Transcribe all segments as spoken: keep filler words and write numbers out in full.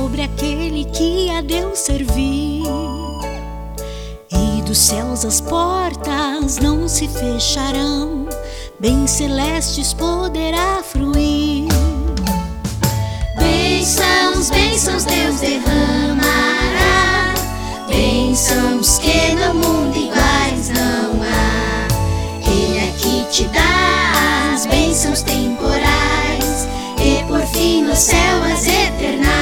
sobre aquele que a Deus servir. E dos céus as portas não se fecharão, bens celestes poderá fruir. Bênçãos, bênçãos Deus derramará, bênçãos que no mundo iguais não há. Ele aqui te dá as bênçãos temporais e por fim no céu as eternais.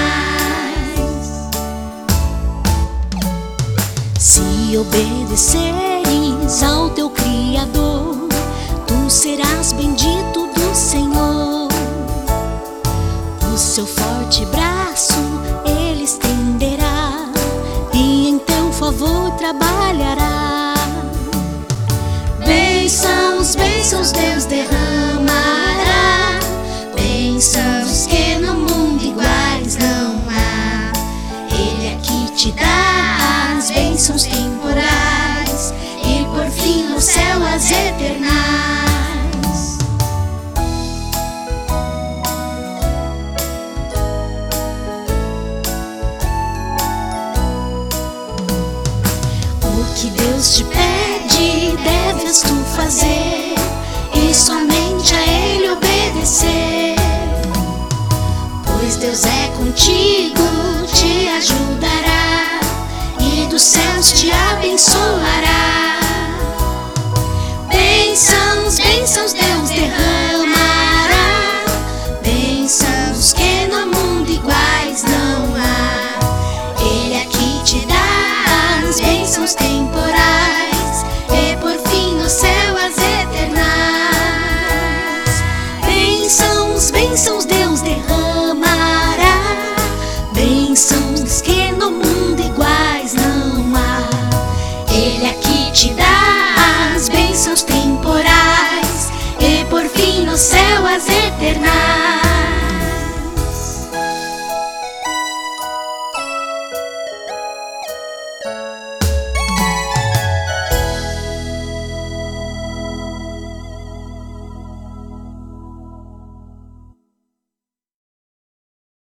Se obedeceres ao teu Criador, tu serás bendito do Senhor. O seu forte braço Ele estenderá e em teu favor trabalhará. Bênçãos, bênçãos Deus derramará, bênçãos que no mundo iguais não há. Ele aqui te dá as bênçãos temporais e por fim no céu as eternais. O que Deus te pede, deves tu fazer, e somente a Ele obedecer. Pois Deus é contigo, te ajudará e dos céus te abençoará. Bênçãos, bênçãos Deus derramará, bênçãos que no mundo iguais não há. Ele aqui te dá as bênçãos temporais e por fim no céu as eternais. Bênçãos, bênçãos